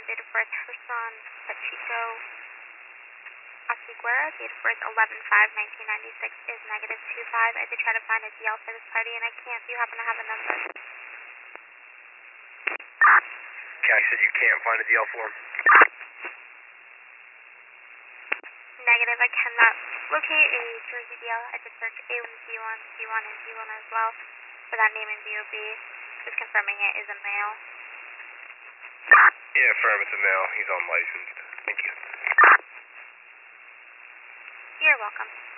date of birth, Herson Pacheco Osiguera, date of birth 11/5/1996 is -25. I did try to find a DL for this party and I can't. Do you happen to have a number? Cash said you can't find a DL for him. Negative, I cannot locate a Jersey DL. I did search A1, B1, C1, and D1 as well for that name in DOB. Just confirming it is a male. Yeah, affirm it's a male. He's unlicensed. Thank you. You're welcome.